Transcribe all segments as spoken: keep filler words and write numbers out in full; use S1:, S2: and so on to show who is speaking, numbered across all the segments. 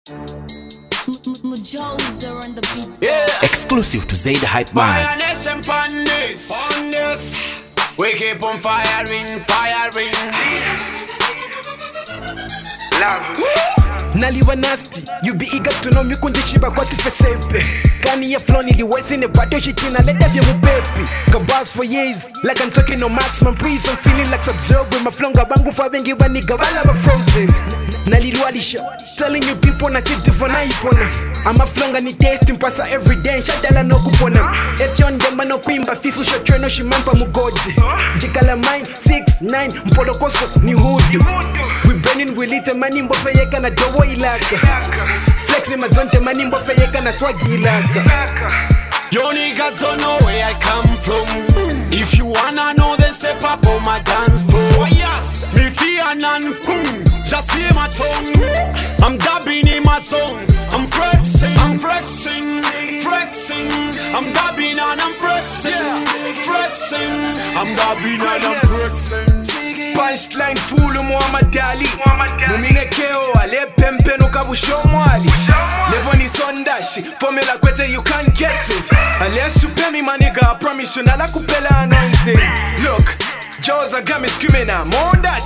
S1: Yeah. Exclusive to Zaid Hype Man.
S2: We keep on firing, firing.
S3: Naliwa nasty, you be eager to know me kunji chiba kwa tifesepe. Kani ya flow niliwezi ne bato shitina let have you baby. Kabars for years, like I'm talking on maximum breeze. I'm feeling like Sub-Zero with my flonga bangu fa bengi bani gabala ba frozen. Nalilualisha, telling you people na sit different na ipona. I'm a flonga ni tasting pasa every day, shadala no kupona. Etion demba no kwimba, fisu shotre no shimampa mugoji. Jikala mine, six, nine, mpolo koso ni hudu. We burning, we lit mani mbofe yeka na dowo ilaka. Flex ni mazonte mani mbofe yeka na swagi ilaka.
S2: Yo niggas don't know where I come from. If you wanna know then step up on my dance floor. Oh yes, me fear none, just hear my tongue. I'm dabbing in my song, I'm flexing, I'm flexing, flexing. I'm dabbing and I'm flexing, flexing. I'm dabbing and I'm flexing.
S3: Punchline fulu Muhammad Ali. Mumine keo ale pempe no kabusho mwali. Never ni sondashi, formula kwete you can't get it. Unless you pay me my nigga, I promise you nala kupela anointing. Look, Jaws are gummy screaming now, more that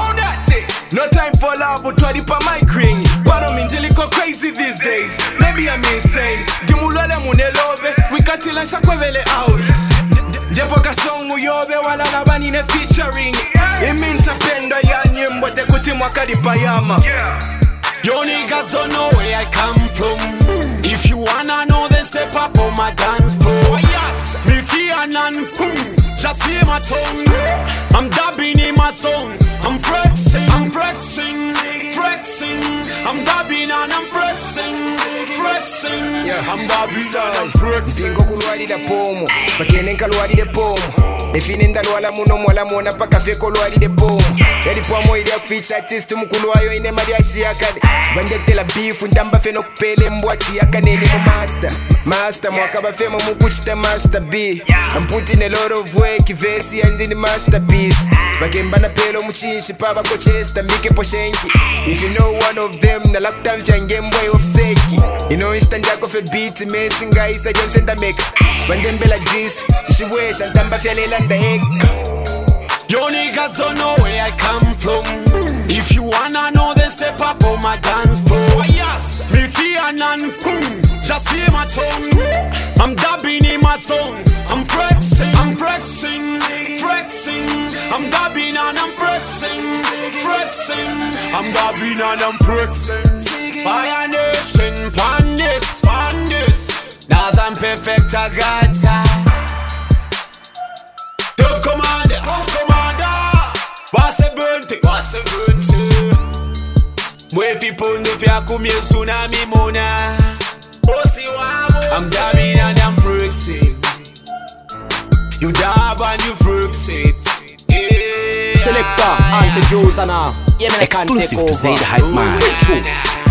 S3: it. No time for love, but twali pa my green. But I'm injilico crazy these days. Maybe I'm insane. Dimulole munelove, we katila shakwevele out. Jepoka song uyobe wala nabani ne featuring. Iminta pendo ya nyimbo te kuti mwakadi payama.
S2: Yo niggas don't know where I come from. If you wanna know then step up on my dance floor. Oh yes, me fear none, just hear my tongue. I'm dabbing in my song, I'm flexing, I'm flexing, flexing. I'm dabbing and I'm flexing, flexing. I'm dabbing and I'm flexing.
S3: Dingo kulwadi da pomo, bakenenka lwadi de pomo. Defininda lwala muno mwala mona paka feko lwadi de pomo. Yadi pomo ide feature artist mukuluwayo ine mariashi yakade. Bandetela beef ndamba feno kupele mbwati yakaneni mu master. Master mwakaba femo mukuchita master B. I'm putting a lot of work, vesi and in the masterpiece. Bakembana pelo muchishi paba kochesta mike poshenki. If you know one of them, na laptop jangem boy of seki. You know instant jako fe beat, messing guys I just send a mix. Bandembela this, she wish and tamba fyalela nda egg.
S2: Yo niggas don't know where I come from. If you wanna know then step up on my dance floor. Oh yes, me fear none, just hear my tongue. I'm dabbing in my song, I'm flexing, I'm flexing, flexing. I'm dabbing and I'm flexing, flexing. I'm dabbing and I'm flexing. Fire nation, pan this, pan this. Now I'm perfect, I got that. Top commander, top commander. What's a bunty, what's a bunty? Mwefi pondo fya kumye tsunami mona. I'm dabbing and I'm flexing. You dab and you flexing. Yeah.
S1: Selector, Ante Josana. Exclusive to Zaid Hype Man.